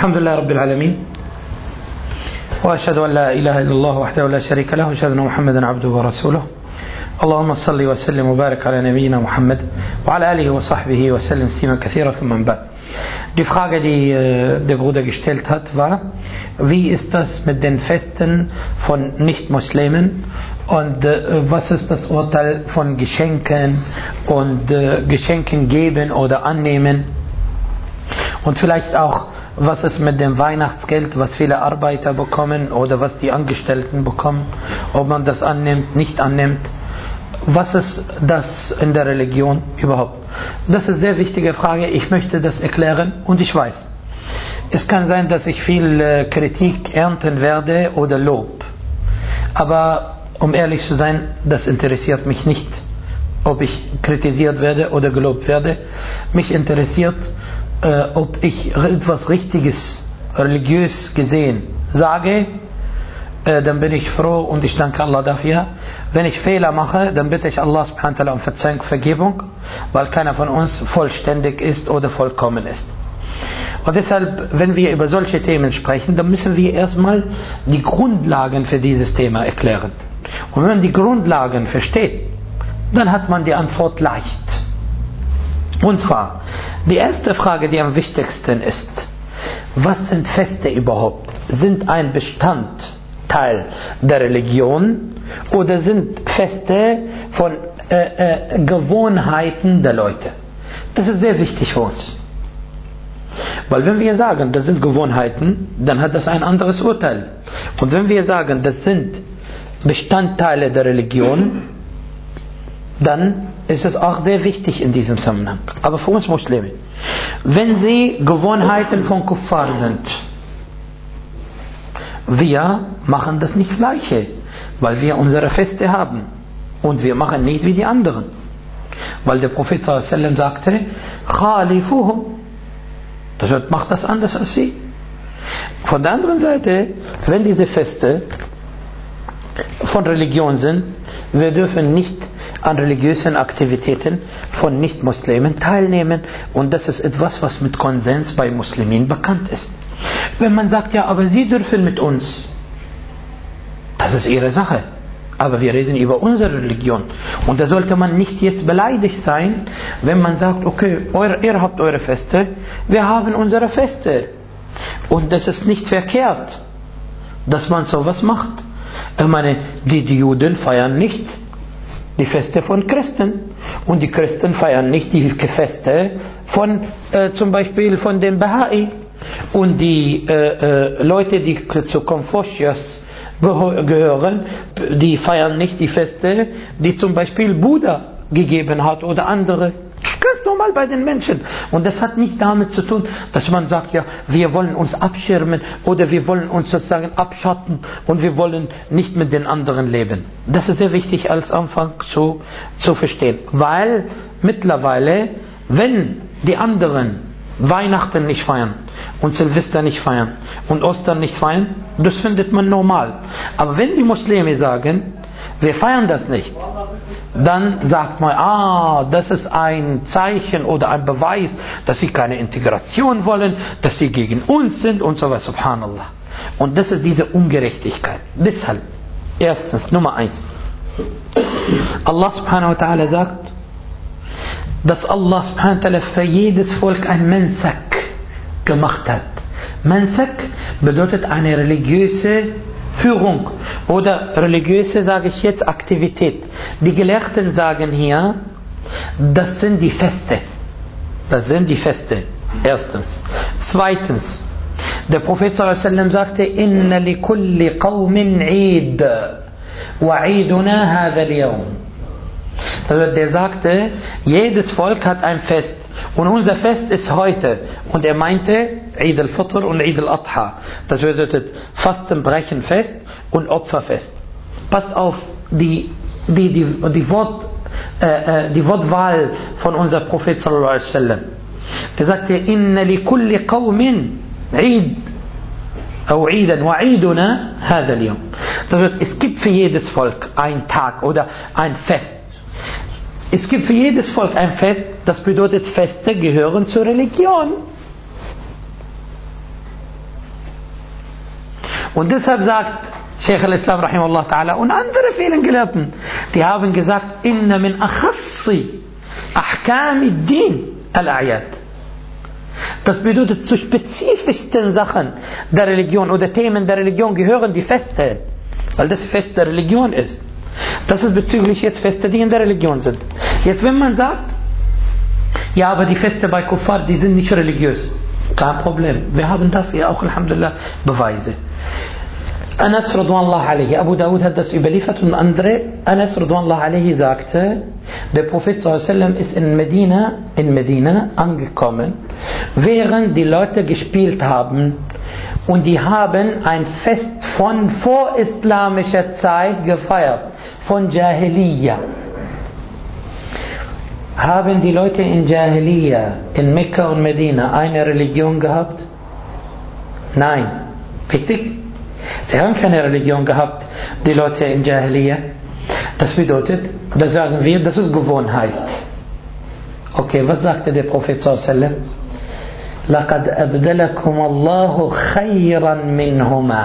الحمد لله رب العالمين وأشهد أن لا إله إلا الله وحده لا شريك له وأشهد أن محمدا عبده ورسوله اللهم صل وسلم وبارك على نبينا Muhammad وعلى آله وصحبه وسلم تسليما كثيرا ثم من بعد. Die Frage, die der Bruder gestellt hat, war: Wie ist das mit den Festen von Nicht-Muslimen und was ist das Urteil von Geschenken und Geschenken geben oder annehmen? Und vielleicht auch, was ist mit dem Weihnachtsgeld, was viele Arbeiter bekommen oder was die Angestellten bekommen, ob man das annimmt, nicht annimmt. Was ist das in der Religion überhaupt? Das ist eine sehr wichtige Frage. Ich möchte das erklären und ich weiß, es kann sein, dass ich viel Kritik ernten werde oder Lob. Aber um ehrlich zu sein, das interessiert mich nicht, ob ich kritisiert werde oder gelobt werde. Mich interessiert, ob ich etwas Richtiges, religiös gesehen sage, dann bin ich froh und ich danke Allah dafür. Wenn ich Fehler mache, dann bitte ich Allah subhanahu wa ta'ala um Verzeihung, Vergebung, weil keiner von uns vollständig ist oder vollkommen ist. Und deshalb, wenn wir über solche Themen sprechen, dann müssen wir erstmal die Grundlagen für dieses Thema erklären. Und wenn man die Grundlagen versteht, dann hat man die Antwort leicht. Und zwar, die erste Frage, die am wichtigsten ist: Was sind Feste überhaupt? Sind ein Bestandteil der Religion oder sind Feste von Gewohnheiten der Leute? Das ist sehr wichtig für uns. Weil wenn wir sagen, das sind Gewohnheiten, dann hat das ein anderes Urteil. Und wenn wir sagen, das sind Bestandteile der Religion, dann ist es auch sehr wichtig in diesem Zusammenhang. Aber für uns Muslime, wenn sie Gewohnheiten von Kuffar sind, wir machen das nicht Gleiche, weil wir unsere Feste haben und wir machen nicht wie die anderen. Weil der Prophet ﷺ sagte, Khalifuhum, das heißt, macht das anders als sie. Von der anderen Seite, wenn diese Feste von Religion sind, wir dürfen nicht an religiösen Aktivitäten von Nicht-Muslimen teilnehmen, und das ist etwas, was mit Konsens bei Muslimen bekannt ist. Wenn man sagt, ja, aber sie dürfen mit uns, das ist ihre Sache, aber wir reden über unsere Religion, und da sollte man nicht jetzt beleidigt sein, wenn man sagt, okay, ihr habt eure Feste, wir haben unsere Feste, und das ist nicht verkehrt, dass man sowas macht. Ich meine, die Juden feiern nicht die Feste von Christen und die Christen feiern nicht die Feste von zum Beispiel von den Bahai, und die Leute, die zu Konfuzius gehören, die feiern nicht die Feste, die zum Beispiel Buddha gegeben hat oder andere. Ganz normal bei den Menschen. Und das hat nicht damit zu tun, dass man sagt, ja, wir wollen uns abschirmen oder wir wollen uns sozusagen abschotten und wir wollen nicht mit den anderen leben. Das ist sehr wichtig als Anfang zu verstehen. Weil mittlerweile, wenn die anderen Weihnachten nicht feiern und Silvester nicht feiern und Ostern nicht feiern, das findet man normal. Aber wenn die Muslime sagen, wir feiern das nicht, dann sagt man, das ist ein Zeichen oder ein Beweis, dass sie keine Integration wollen, dass sie gegen uns sind und so weiter, subhanallah. Und das ist diese Ungerechtigkeit. Deshalb, erstens, Nummer 1, Allah subhanahu wa ta'ala sagt, dass Allah subhanahu wa ta'ala für jedes Volk ein Mansak gemacht hat. Mansak bedeutet eine religiöse Führung oder religiöse, sage ich jetzt, Aktivität. Die Gelehrten sagen hier, das sind die Feste. Das sind die Feste. Erstens. Zweitens, der Prophet ﷺ sagte, Inna li kulli qawmin Eid wa Eiduna hadha al-yawm. Also der sagte, jedes Volk hat ein Fest und unser Fest ist heute. Und er meinte Eid al-Fitr und Eid al-Adha. Das bedeutet Fastenbrechenfest und Opferfest. Passt auf die Wortwahl von unserem Prophet sallallahu alaihi wasallam. Er sagte, Inna li kulli qawmin Eid أو عيدا وعيدنا هذا اليوم. Das bedeutet, es gibt für jedes Volk einen Tag oder ein Fest. Es gibt für jedes Volk ein Fest, das bedeutet, Feste gehören zur Religion. Und deshalb sagt Sheikh al-Islam rahimahullah ta'ala und andere vielen Gelehrten, die haben gesagt, inna min akhassi ahkam ad-din al-a'yad. Das bedeutet, zu spezifischsten Sachen der Religion oder Themen der Religion gehören die Feste, weil das Fest der Religion ist. Das ist bezüglich jetzt Feste, die in der Religion sind. Jetzt, wenn man sagt, ja, aber die Feste bei Kuffar, die sind nicht religiös. Kein Problem. Wir haben dafür auch, alhamdulillah, Beweise. Anas radwanallah alaihi, Abu Dawud hat das überliefert und andere. Anas radwanallah alaihi sagte, der Prophet sallallahu ist in Medina angekommen, während die Leute gespielt haben und die haben ein Fest von vorislamischer Zeit gefeiert, von Jahiliyyah. Haben die Leute in Jahiliyyah, in Mekka und Medina, eine Religion gehabt? Nein. Richtig? Sie haben keine Religion gehabt, die Leute in Jahiliyyah. Das bedeutet, da sagen wir, das ist Gewohnheit. Okay, was sagte der Prophet sallallahu alaihi wasallam? لَقَدْ أَبْدَلَكُمَ اللَّهُ خَيْرًا مِّنْهُمَا.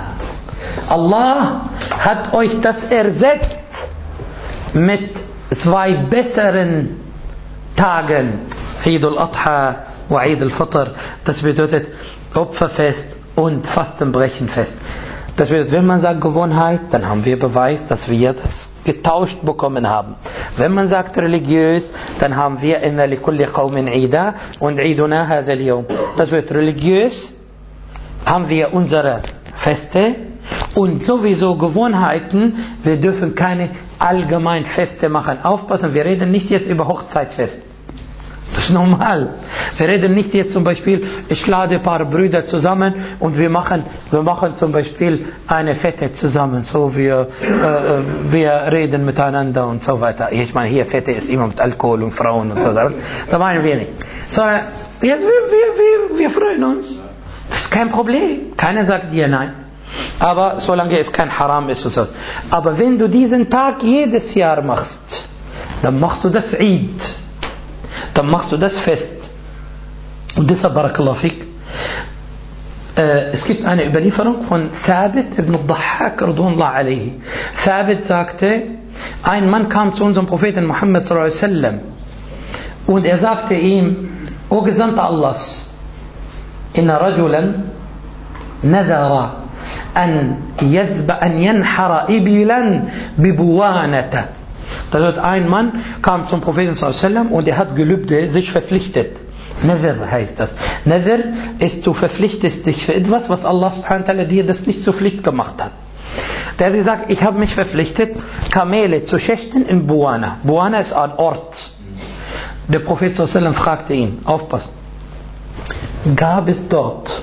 Allah hat euch das ersetzt mit 2 besseren Tagen. Eid al-Adha und Eid al-Fitr. Das bedeutet Opferfest und Fastenbrechenfest. Das bedeutet, wenn man sagt Gewohnheit, dann haben wir Beweis, dass wir das getauscht bekommen haben. Wenn man sagt religiös, dann haben wir inna likulli qawmin Eida und Eiduna hadha al-yawm. Das bedeutet, religiös haben wir unsere Feste und sowieso Gewohnheiten. Wir dürfen keine allgemein Feste machen. Aufpassen, wir reden nicht jetzt über Hochzeitfest. Das ist normal. Wir reden nicht jetzt zum Beispiel, ich lade ein paar Brüder zusammen und wir machen zum Beispiel eine Fete zusammen, so wir reden miteinander und so weiter. Ich meine, hier Fete ist immer mit Alkohol und Frauen und so weiter. Da meinen wir nicht. Sondern jetzt wir freuen uns. Das ist kein Problem. Keiner sagt dir nein. Aber solange es kein Haram ist und so. Aber wenn du diesen Tag jedes Jahr machst, dann machst du das Eid. Dann machst du das Fest. Und deshalb, Barakallahu fik, es gibt eine Überlieferung von Thabit ibn al-Dhahhak radwanallahu alaihi. Thabit sagte, ein Mann kam zu unserem Propheten Muhammad sallallahu alaihi wasallam und er sagte ihm, O Gesandter Allahs, inna rajulan nadara an yanhara ibilan bibuwanata. Das heißt, ein Mann kam zum Propheten sallallahu alaihi wasallam und er hat Gelübde sich verpflichtet. Nadhr heißt das. Nadhr ist, du verpflichtest dich für etwas, was Allah subhanahu wa ta'ala dir das nicht zur Pflicht gemacht hat. Der hat gesagt, ich habe mich verpflichtet, Kamele zu schächten in Buwana. Buwana ist ein Ort. Der Prophet sallallahu alaihi wasallam fragte ihn, aufpassen, gab es dort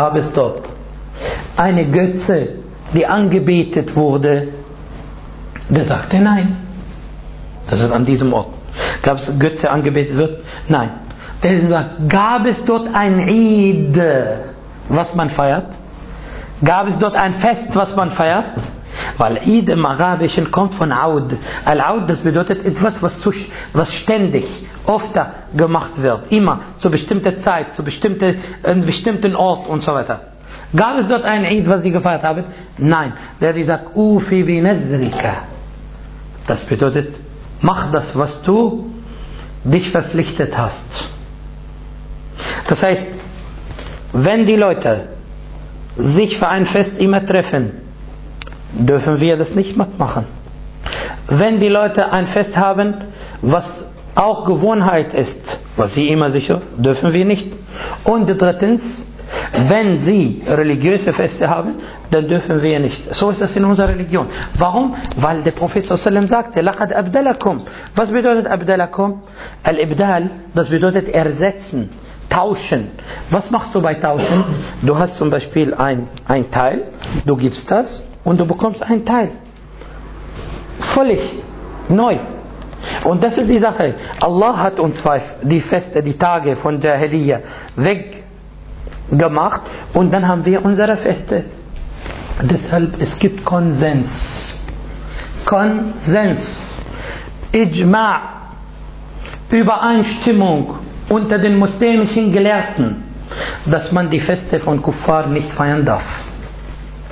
eine Götze, die angebetet wurde? Der sagte nein. Das ist an diesem Ort. Gab es Götze angebetet wird? Nein. Der sagt, gab es dort ein Eid, was man feiert? Gab es dort ein Fest, was man feiert? Weil Eid im Arabischen kommt von Aud. Al-Aud, das bedeutet etwas, was ständig, öfter gemacht wird. Immer, zu bestimmter Zeit, zu einem bestimmten Ort und so weiter. Gab es dort ein Eid, was sie gefeiert haben? Nein. Der sagt, Ufi bi nazrika. Das bedeutet, mach das, was du dich verpflichtet hast. Das heißt, wenn die Leute sich für ein Fest immer treffen, dürfen wir das nicht mitmachen. Wenn die Leute ein Fest haben, was auch Gewohnheit ist, was sie immer sicher, dürfen wir nicht. Und drittens, wenn sie religiöse Feste haben, dann dürfen wir nicht. So ist das in unserer Religion. Warum? Weil der Prophet sallallahu sagte, لَقَدْ أَبْدَلَكُمْ. Was bedeutet أَبْدَلَكُمْ? Al-Ibdal, das bedeutet ersetzen, tauschen. Was machst du bei Tauschen? Du hast zum Beispiel ein Teil, du gibst das und du bekommst ein Teil. Völlig neu. Und das ist die Sache. Allah hat uns die Feste, die Tage von Jahiliyyah weggemacht und dann haben wir unsere Feste. Deshalb, es gibt Konsens, Ijma', Übereinstimmung unter den muslimischen Gelehrten, dass man die Feste von Kuffar nicht feiern darf.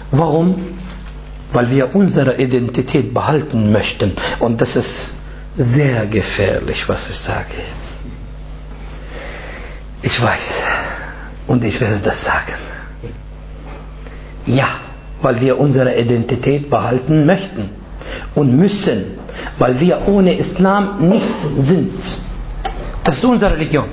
Warum? Weil wir unsere Identität behalten möchten. Und das ist sehr gefährlich, was ich sage. Ich weiß. Und ich werde das sagen. Ja, weil wir unsere Identität behalten möchten und müssen, weil wir ohne Islam nichts sind. Das ist unsere Religion.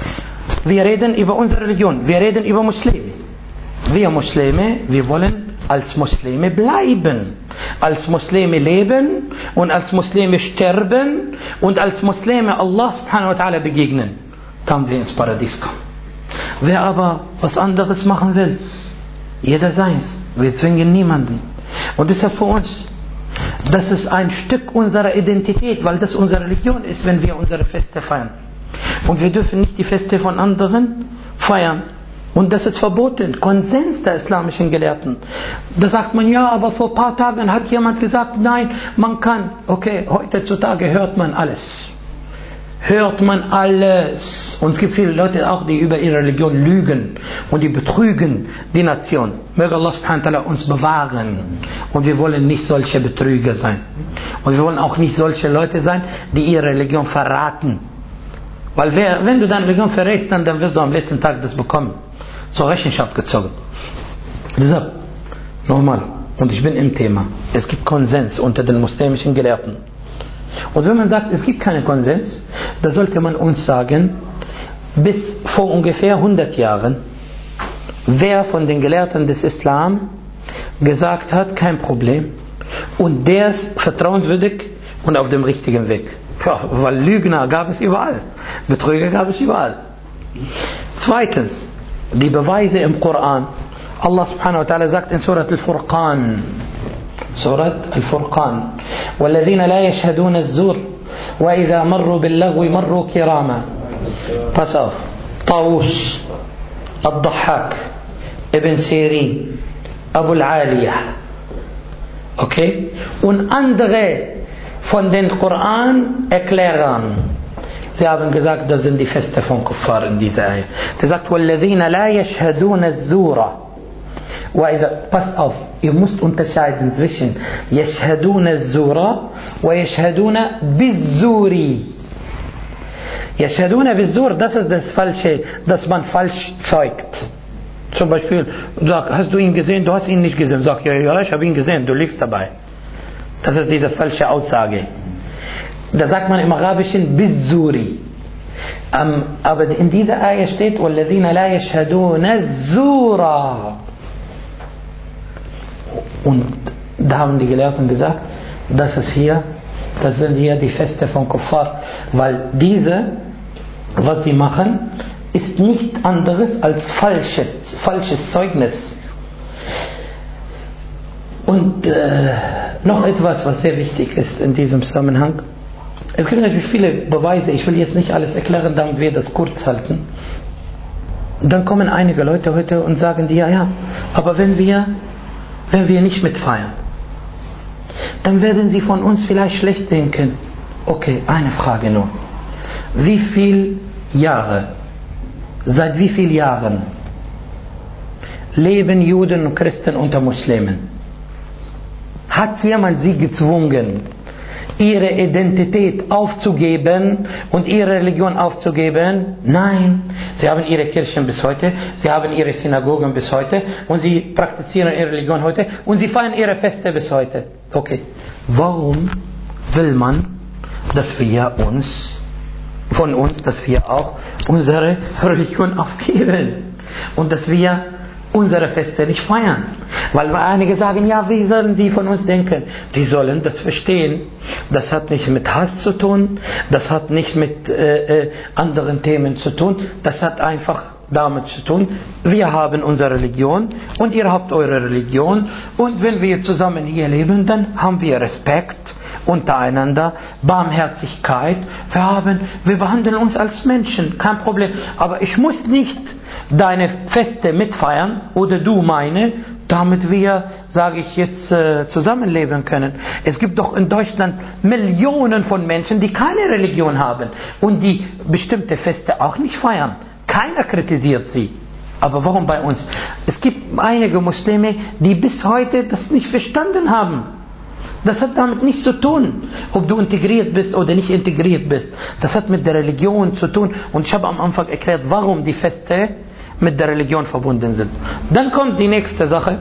Wir reden über unsere Religion, wir reden über Muslime. Wir Muslime, wir wollen als Muslime bleiben, als Muslime leben und als Muslime sterben und als Muslime Allah subhanahu wa ta'ala begegnen, dann wir ins Paradies kommen. Wer aber was anderes machen will, jeder seins. Wir zwingen niemanden. Und deshalb für uns, das ist ein Stück unserer Identität, weil das unsere Religion ist, wenn wir unsere Feste feiern. Und wir dürfen nicht die Feste von anderen feiern. Und das ist verboten. Konsens der islamischen Gelehrten. Da sagt man, ja, aber vor ein paar Tagen hat jemand gesagt, nein, man kann. Okay, heutzutage hört man alles. Hört man alles. Und es gibt viele Leute auch, die über ihre Religion lügen und die betrügen die Nation. Möge Allah subhanahu wa ta'ala uns bewahren. Und wir wollen nicht solche Betrüger sein. Und wir wollen auch nicht solche Leute sein, die ihre Religion verraten. Weil wenn du deine Religion verrätst, dann wirst du am letzten Tag das bekommen. Zur Rechenschaft gezogen. Deshalb, nochmal, und ich bin im Thema, es gibt Konsens unter den muslimischen Gelehrten. Und wenn man sagt, es gibt keinen Konsens, da sollte man uns sagen, bis vor ungefähr 100 Jahren, wer von den Gelehrten des Islam gesagt hat, kein Problem, und der ist vertrauenswürdig und auf dem richtigen Weg. Ja, weil Lügner gab es überall, Betrüger gab es überall. Zweitens, die Beweise im Koran. Allah subhanahu wa ta'ala sagt in Surat al-Furqan, Surat al-Furqan, وَالَّذِينَ لَا يَشْهَدُونَ الزُّورَ وَإِذَا مَرُّوا بِاللَّغْوِ مَرُّوا كِرَامًا. Pass auf. Tawus, Ad-Dahhak, Ibn Sirin, Abu al-Aliyah. Okay? Und andere von den Koran-Erklärern, sie haben gesagt, das sind die Feste von Kuffar in dieser Ayah. Der sagt, وَالَّذِينَ لَا يَشْهَدُونَ الزُّورَ. Passt auf, ihr müsst unterscheiden zwischen يَشْهَدُونَ الزُّورَ وَيَشْهَدُونَ بِالزُّورِ. يَشْهَدُونَ بِالزُّورِ, das ist das Falsche, dass man falsch zeugt. Zum Beispiel, sag, hast du ihn gesehen? Du hast ihn nicht gesehen. Sag, ja, ich habe ihn gesehen, du liegst dabei. Das ist diese falsche Aussage. Da sagt man im Arabischen Bizzuri. Aber in dieser Ayah steht وَالَّذِينَ لَا يَشْهَدُونَ الزُّورَ. Und da haben die Gelehrten gesagt, das sind hier die Feste von Kuffar. Weil diese, was sie machen, ist nichts anderes als falsches Zeugnis. Und noch etwas, was sehr wichtig ist in diesem Zusammenhang. Es gibt natürlich viele Beweise, ich will jetzt nicht alles erklären, damit wir das kurz halten. Dann kommen einige Leute heute und sagen die, ja, aber wenn wir nicht mitfeiern, dann werden sie von uns vielleicht schlecht denken. Okay, eine Frage nur. Seit wie vielen Jahren leben Juden und Christen unter Muslimen? Hat jemand sie gezwungen, ihre Identität aufzugeben und ihre Religion aufzugeben? Nein. Sie haben ihre Kirchen bis heute, sie haben ihre Synagogen bis heute und sie praktizieren ihre Religion heute und sie feiern ihre Feste bis heute. Okay. Warum will man, dass wir auch unsere Religion aufgeben und dass wir unsere Feste nicht feiern? Weil einige sagen, ja, wie sollen sie von uns denken? Die sollen das verstehen. Das hat nicht mit Hass zu tun, das hat nicht mit anderen Themen zu tun, das hat einfach damit zu tun, wir haben unsere Religion und ihr habt eure Religion und wenn wir zusammen hier leben, dann haben wir Respekt untereinander, Barmherzigkeit, wir behandeln uns als Menschen, kein Problem. Aber ich muss nicht deine Feste mitfeiern oder du meine, damit wir, sage ich jetzt, zusammenleben können. Es gibt doch in Deutschland Millionen von Menschen, die keine Religion haben und die bestimmte Feste auch nicht feiern. Keiner kritisiert sie. Aber warum bei uns? Es gibt einige Muslime, die bis heute das nicht verstanden haben. Das hat damit nichts zu tun, ob du integriert bist oder nicht integriert bist. Das hat mit der Religion zu tun. Und ich habe am Anfang erklärt, warum die Feste mit der Religion verbunden sind. Dann kommt die nächste Sache.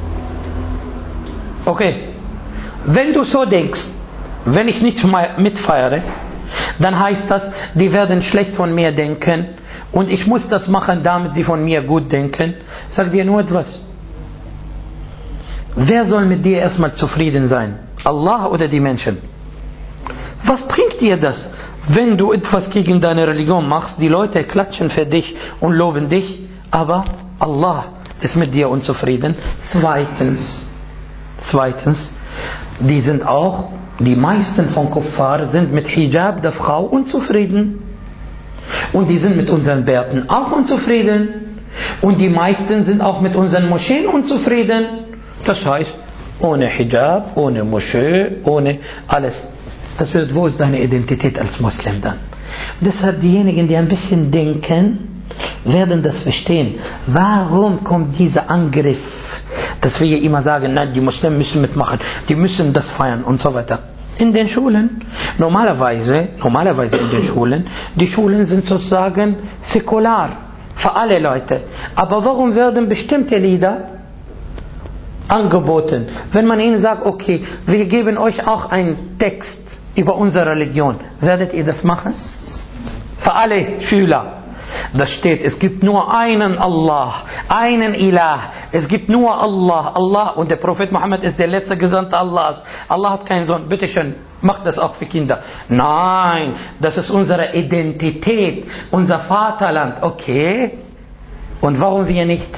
Okay, wenn du so denkst, wenn ich nicht mitfeiere, dann heißt das, die werden schlecht von mir denken und ich muss das machen, damit sie von mir gut denken. Ich sage dir nur etwas. Wer soll mit dir erstmal zufrieden sein? Allah oder die Menschen? Was bringt dir das, wenn du etwas gegen deine Religion machst? Die Leute klatschen für dich und loben dich, aber Allah ist mit dir unzufrieden. Zweitens, die meisten von Kuffar sind mit Hijab der Frau unzufrieden. Und die sind mit unseren Bärten auch unzufrieden. Und die meisten sind auch mit unseren Moscheen unzufrieden. Das heißt, ohne Hijab, ohne Moschee, ohne alles. Das wird, wo ist deine Identität als Muslim dann? Deshalb diejenigen, die ein bisschen denken, werden das verstehen. Warum kommt dieser Angriff, dass wir immer sagen, nein, die Muslimen müssen mitmachen, die müssen das feiern und so weiter. In den Schulen, normalerweise in den Schulen, die Schulen sind sozusagen säkular für alle Leute. Aber warum werden bestimmte Lieder angeboten? Wenn man ihnen sagt, okay, wir geben euch auch einen Text über unsere Religion, werdet ihr das machen? Für alle Schüler. Das steht, es gibt nur einen Allah, einen Ilah. Es gibt nur Allah, Allah. Und der Prophet Muhammad ist der letzte Gesandte Allahs. Allah hat keinen Sohn. Bitte schön, macht das auch für Kinder. Nein, das ist unsere Identität, unser Vaterland. Okay. Und warum wir nicht?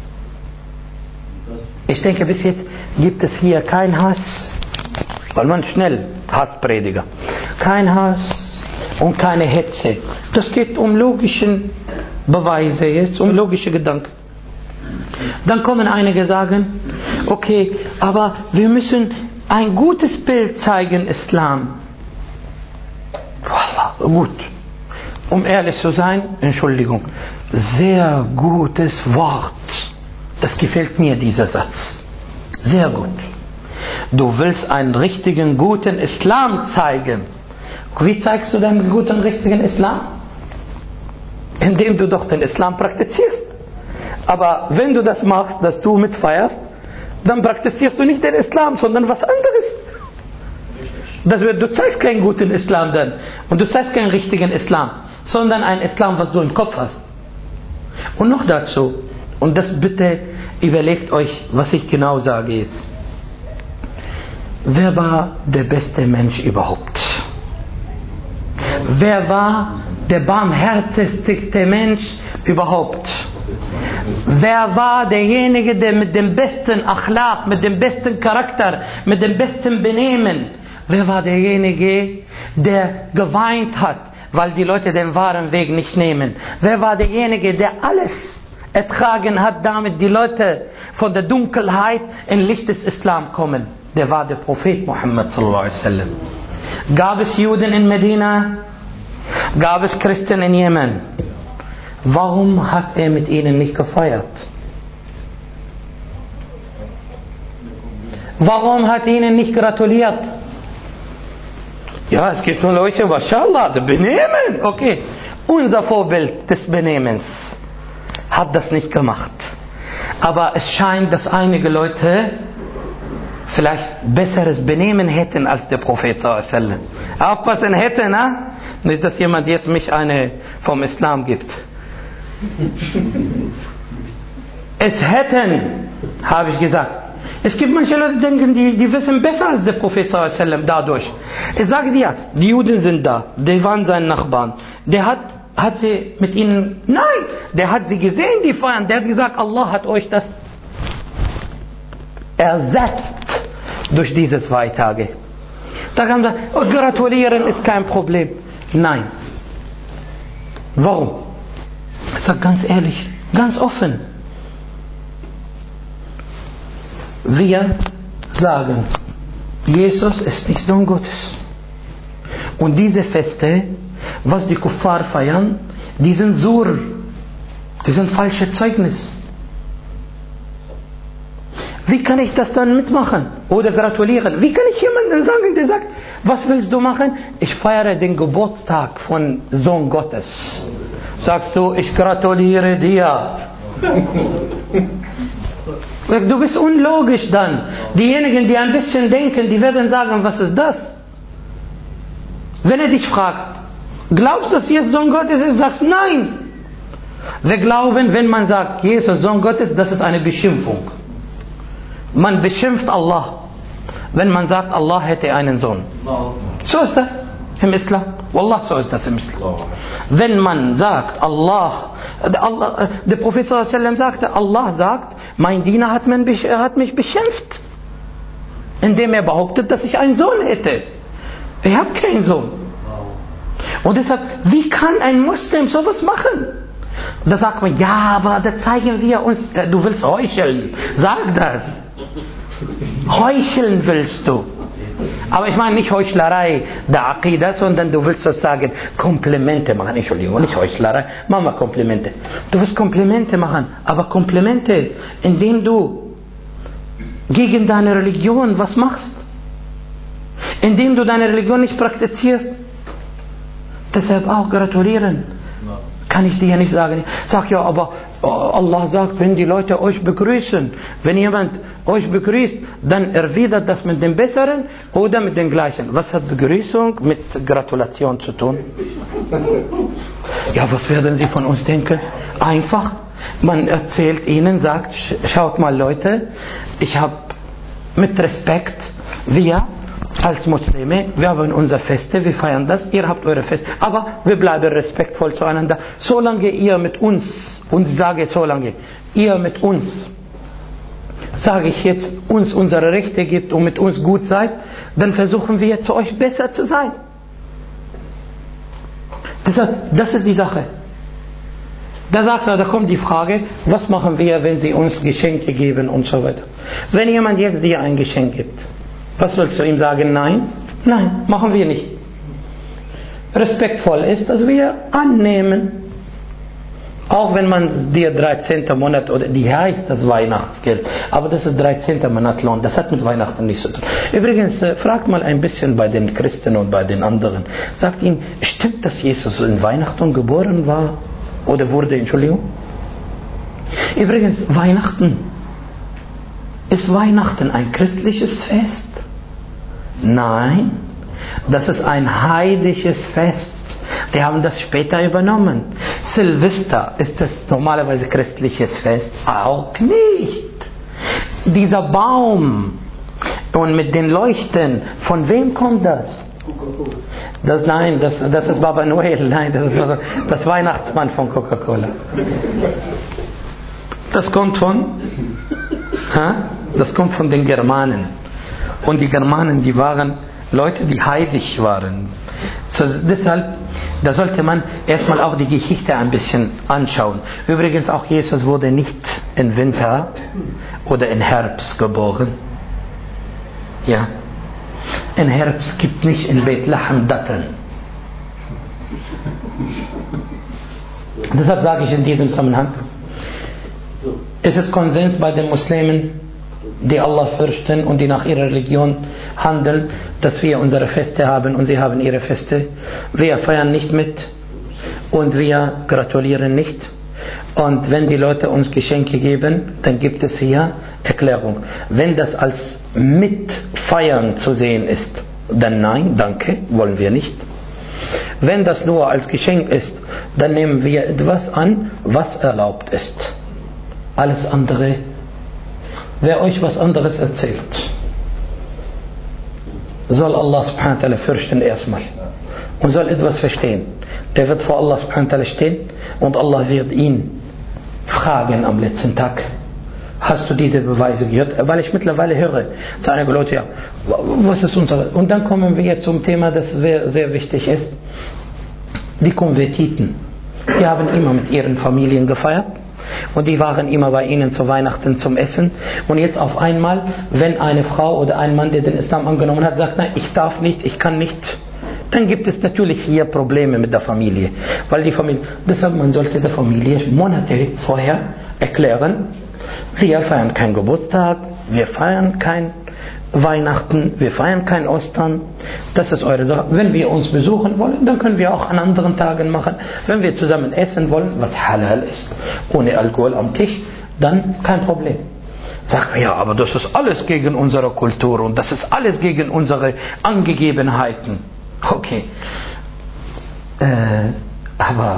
Ich denke, bis jetzt gibt es hier keinen Hass. Weil man schnell Hassprediger. Kein Hass und keine Hetze. Das geht um logische Beweise jetzt, um logische Gedanken. Dann kommen einige sagen, okay, aber wir müssen ein gutes Bild zeigen, Islam. Wallah, gut. Um ehrlich zu sein, Entschuldigung, sehr gutes Wort. Das gefällt mir, dieser Satz. Sehr gut. Du willst einen richtigen, guten Islam zeigen. Wie zeigst du deinen guten, richtigen Islam? Indem du doch den Islam praktizierst. Aber wenn du das machst, dass du mitfeierst, dann praktizierst du nicht den Islam, sondern was anderes. Du zeigst keinen guten Islam dann. Und du zeigst keinen richtigen Islam, sondern einen Islam, was du im Kopf hast. Und noch dazu, und das bitte überlegt euch, was ich genau sage jetzt. Wer war der beste Mensch überhaupt? Wer war der barmherzigste Mensch überhaupt? Wer war derjenige, der mit dem besten Akhlaq, mit dem besten Charakter, mit dem besten Benehmen? Wer war derjenige, der geweint hat, weil die Leute den wahren Weg nicht nehmen? Wer war derjenige, der alles ertragen hat, damit die Leute von der Dunkelheit in Licht des Islam kommen? Der war der Prophet Muhammad sallallahu alaihi wasallam. Gab es Juden in Medina? Gab es Christen in Jemen? Warum hat er mit ihnen nicht gefeiert? Warum hat er ihnen nicht gratuliert? Ja, es gibt nur Leute, Mashallah, das Benehmen. Okay, unser Vorbild des Benehmens hat das nicht gemacht. Aber es scheint, dass einige Leute vielleicht besseres Benehmen hätten als der Prophet sallallahu alaihi wasallam. Aufpassen hätten, ne? Nicht, dass jemand jetzt mich eine vom Islam gibt. Es hätten, habe ich gesagt. Es gibt manche Leute, die denken, die wissen besser als der Prophet sallallahu alaihi wasallam dadurch. Ich sage dir, die Juden sind da, die waren seine Nachbarn. Der hat sie mit ihnen, nein, der hat sie gesehen, die feiern. Der hat gesagt, Allah hat euch das ersetzt durch diese 2 Tage. Da kann man sagen, oh, gratulieren ist kein Problem. Nein. Warum? Ich sage ganz ehrlich, ganz offen. Wir sagen, Jesus ist nicht Sohn Gottes. Und diese Feste, was die Kuffar feiern, die sind Sur. Das sind falsche Zeugnisse. Wie kann ich das dann mitmachen? Oder gratulieren? Wie kann ich jemandem sagen, der sagt, was willst du machen? Ich feiere den Geburtstag von Sohn Gottes. Sagst du, ich gratuliere dir. Du bist unlogisch dann. Diejenigen, die ein bisschen denken, die werden sagen, was ist das? Wenn er dich fragt, glaubst du, dass Jesus Sohn Gottes ist? Sagst du, nein. Wir glauben, wenn man sagt, Jesus Sohn Gottes, das ist eine Beschimpfung. Man beschimpft Allah, wenn man sagt, Allah hätte einen Sohn. So ist das im Islam. Wallah, so ist das im Islam. Wenn man sagt, der Prophet ﷺ sagte, Allah sagt, mein Diener hat mich beschimpft, indem er behauptet, dass ich einen Sohn hätte. Ich habe keinen Sohn. Und deshalb, wie kann ein Muslim sowas machen? Da sagt man, ja, aber da zeigen wir uns, du willst heucheln. Sag das. Heucheln willst du. Aber ich meine nicht Heuchlerei der Aqidah, sondern du willst sozusagen Komplimente machen. Entschuldigung, nicht Heuchlerei. Mach mal Komplimente. Du willst Komplimente machen, aber Komplimente, indem du gegen deine Religion was machst. Indem du deine Religion nicht praktizierst. Deshalb auch gratulieren. Kann ich dir ja nicht sagen. Sag ja, aber Allah sagt, wenn die Leute euch begrüßen, wenn jemand euch begrüßt, dann erwidert das mit dem Besseren oder mit dem Gleichen. Was hat Begrüßung mit Gratulation zu tun? Ja, was werden sie von uns denken? Einfach, man erzählt ihnen, sagt, schaut mal Leute, ich habe mit Respekt, wir als Muslime, wir haben unsere Feste, wir feiern das, ihr habt eure Feste, aber wir bleiben respektvoll zueinander. Solange ihr mit uns, und ich sage solange ihr mit uns, sage ich jetzt, uns unsere Rechte gibt und mit uns gut seid, dann versuchen wir zu euch besser zu sein. Das ist die Sache. Da kommt die Frage, was machen wir, wenn sie uns Geschenke geben und so weiter. Wenn jemand jetzt dir ein Geschenk gibt, was willst du ihm sagen? Nein? Nein, machen wir nicht. Respektvoll ist, dass wir annehmen. Auch wenn man dir 13. Monat, oder die heißt das Weihnachtsgeld, aber das ist 13. Monatlohn, das hat mit Weihnachten nichts zu tun. Übrigens, fragt mal ein bisschen bei den Christen und bei den anderen. Sagt ihnen, stimmt, dass Jesus in Weihnachten geboren war? Oder wurde, Entschuldigung? Übrigens, ist Weihnachten ein christliches Fest? Nein, das ist ein heidnisches Fest. Die haben das später übernommen. Silvester, ist das normalerweise christliches Fest? Auch nicht. Dieser Baum und mit den Leuchten, von wem kommt das? Nein, das ist Baba Noel. Nein, das ist das Weihnachtsmann von Coca-Cola. Das kommt von den Germanen. Und die Germanen, die waren Leute, die heilig waren. So, deshalb, da sollte man erstmal auch die Geschichte ein bisschen anschauen. Übrigens, auch Jesus wurde nicht im Winter oder im Herbst geboren. Ja. Im Herbst gibt nicht in Bethlehem Datteln. Deshalb sage ich in diesem Zusammenhang, es ist Konsens bei den Muslimen, die Allah fürchten und die nach ihrer Religion handeln, dass wir unsere Feste haben und sie haben ihre Feste. Wir feiern nicht mit und wir gratulieren nicht. Und wenn die Leute uns Geschenke geben, dann gibt es hier Erklärung. Wenn das als Mitfeiern zu sehen ist, dann nein, danke, wollen wir nicht. Wenn das nur als Geschenk ist, dann nehmen wir etwas an, was erlaubt ist. Alles andere, wer euch was anderes erzählt, soll Allah subhanahu wa ta'ala fürchten erstmal und soll etwas verstehen. Der wird vor Allah subhanahu wa ta'ala stehen und Allah wird ihn fragen am letzten Tag: Hast du diese Beweise gehört? Weil ich mittlerweile höre zu einigen Leuten, ja, was ist unsere? Und dann kommen wir zum Thema, das sehr, sehr wichtig ist. Die Konvertiten. Die haben immer mit ihren Familien gefeiert. Und die waren immer bei ihnen zu Weihnachten zum Essen. Und jetzt auf einmal, wenn eine Frau oder ein Mann, der den Islam angenommen hat, sagt, nein, ich darf nicht, ich kann nicht dann gibt es natürlich hier Probleme mit der Familie. Weil die Familie, deshalb man sollte der Familie Monate vorher erklären, wir feiern keinen Geburtstag, wir feiern kein Weihnachten, wir feiern kein Ostern. Das ist eure Sache. Wenn wir uns besuchen wollen, dann können wir auch an anderen Tagen machen. Wenn wir zusammen essen wollen, was halal ist, ohne Alkohol am Tisch, dann kein Problem. Sagt man, ja, aber das ist alles gegen unsere Kultur und das ist alles gegen unsere Angegebenheiten. Okay. Aber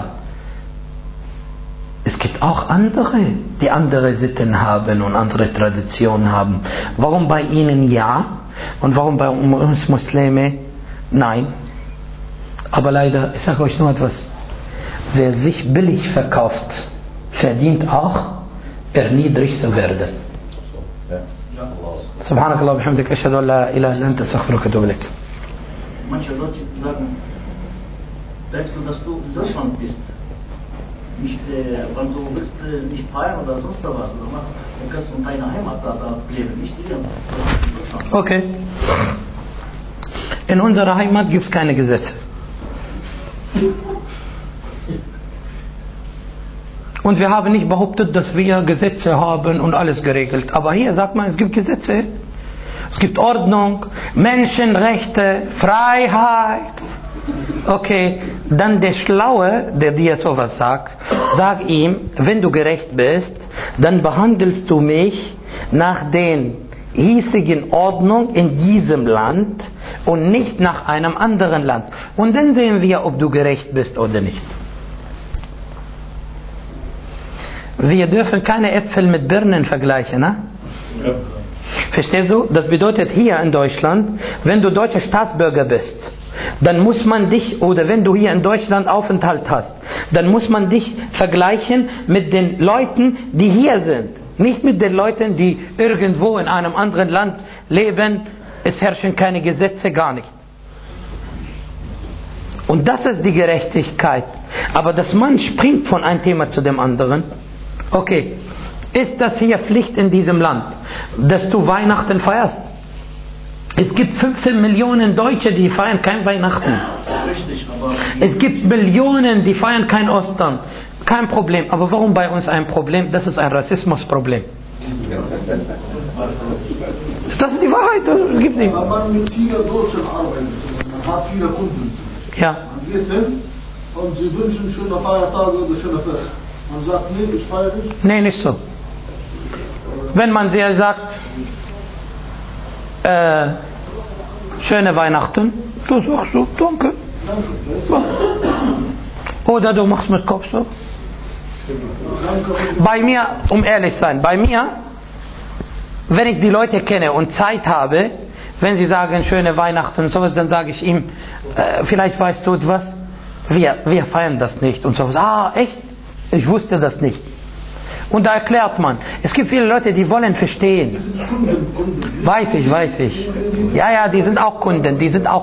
es gibt auch andere, die andere Sitten haben und andere Traditionen haben. Warum bei ihnen ja und warum bei uns Muslime nein? Aber leider, ich sage euch nur etwas, wer sich billig verkauft, verdient auch, erniedrigt zu werden. Subhanakallah wa bihamdik, ashhadu an la ilaha illa anta, astaghfiruka wa atubu ilaik. Manche Leute sagen, denkst du, dass du in Deutschland bist? Nicht, wenn du willst nicht feiern oder sonst was oder machen, dann kannst du in deiner Heimat da leben, nicht hier. Okay. In unserer Heimat gibt es keine Gesetze. Und wir haben nicht behauptet, dass wir Gesetze haben und alles geregelt. Aber hier sagt man, es gibt Gesetze. Es gibt Ordnung, Menschenrechte, Freiheit. Okay, dann der Schlaue, der dir sowas sagt, sag ihm, wenn du gerecht bist, dann behandelst du mich nach den hiesigen Ordnung in diesem Land und nicht nach einem anderen Land. Und dann sehen wir, ob du gerecht bist oder nicht. Wir dürfen keine Äpfel mit Birnen vergleichen, ne? Ja. Verstehst du? Das bedeutet hier in Deutschland, wenn du deutscher Staatsbürger bist, dann muss man dich, oder wenn du hier in Deutschland Aufenthalt hast, dann muss man dich vergleichen mit den Leuten, die hier sind. Nicht mit den Leuten, die irgendwo in einem anderen Land leben. Es herrschen keine Gesetze, gar nicht. Und das ist die Gerechtigkeit. Aber dass man springt von einem Thema zu dem anderen. Okay, ist das hier Pflicht in diesem Land, dass du Weihnachten feierst? Es gibt 15 Millionen Deutsche, die feiern kein Weihnachten. Es gibt Millionen, die feiern kein Ostern. Kein Problem. Aber warum bei uns ein Problem? Das ist ein Rassismusproblem. Das ist die Wahrheit. Das gibt nicht. Wenn man mit vielen Deutschen arbeitet, man hat viele Kunden. Ja. Man geht hin und sie wünschen schöne Feiertage oder schöne Fest. Man sagt, nee, ich feiere nicht. Nee, nicht so. Wenn man sehr sagt, schöne Weihnachten, du sagst so, danke. Oder du machst mit Kopf so. Bei mir, um ehrlich zu sein, bei mir, wenn ich die Leute kenne und Zeit habe, wenn sie sagen schöne Weihnachten und sowas, dann sage ich ihm, vielleicht weißt du etwas, wir feiern das nicht und sowas. Ah, echt? Ich wusste das nicht. Und da erklärt man. Es gibt viele Leute, die wollen verstehen. Weiß ich. Ja, die sind auch Kunden.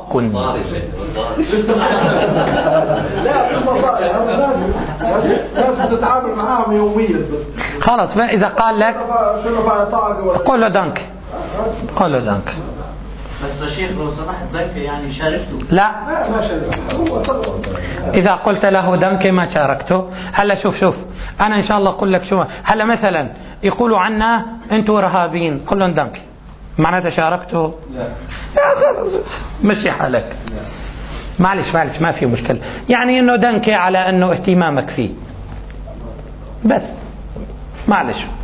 خلاص إذا قال لك قل له دانك. بس يا شيخ لو سمحت دنك يعني شاركته. لا إذا قلت له دنك ما شاركته. هلا شوف أنا إن شاء الله أقول لك شو. هلا مثلا يقولوا عنا أنتوا إرهابيين، قل لهم دنك معناته شاركته. مشي حالك. معلش ما في مشكلة. يعني إنه دنك على إنه اهتمامك فيه بس معلش.